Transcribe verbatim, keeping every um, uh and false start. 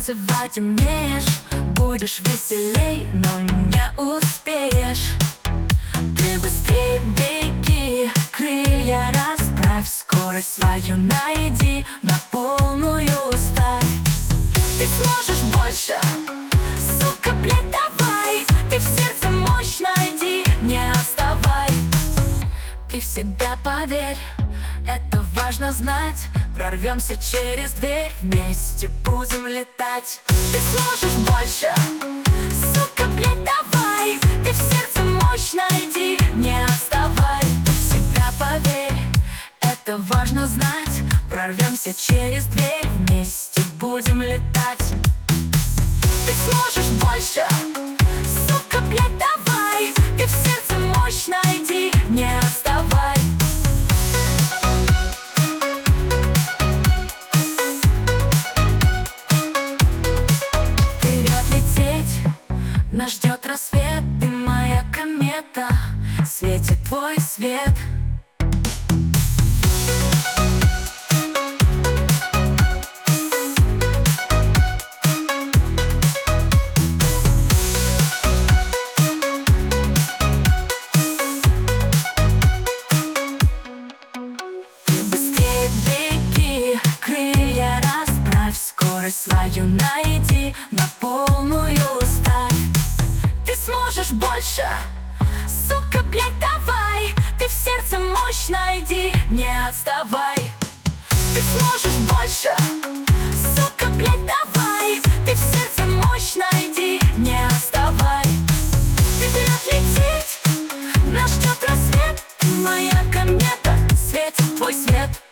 танцевать умеешь, будешь веселей, но не успеешь. Ты быстрей беги, крылья расправь, скорость свою найди, на полную ставь. Ты сможешь больше, сука, блядь, давай. Ты в сердце мощь найди, не отставай. Ты в себя поверь, это важно знать. Прорвемся через дверь, вместе будем летать. Ты сможешь больше, сука, блядь, давай. Ты в сердце мощь найди, не отставай. В себя поверь, это важно знать. Прорвемся через дверь, вместе будем летать. Ты сможешь больше, сука, блядь, давай. Ты в сердце мощь найди, не отставай. Нас ждет рассвет, ты моя комета, светит твой свет. Ты быстрее беги, крылья расправь, скорость свою найди, на полную ставь. Ты сможешь больше, сука, блядь, давай. Ты в сердце мощь найди, не отставай. Ты сможешь больше, сука, блядь, давай. Ты в сердце мощь найди, не отставай. Ты вперед лететь, нас ждет рассвет. Ты моя комета, светит твой свет.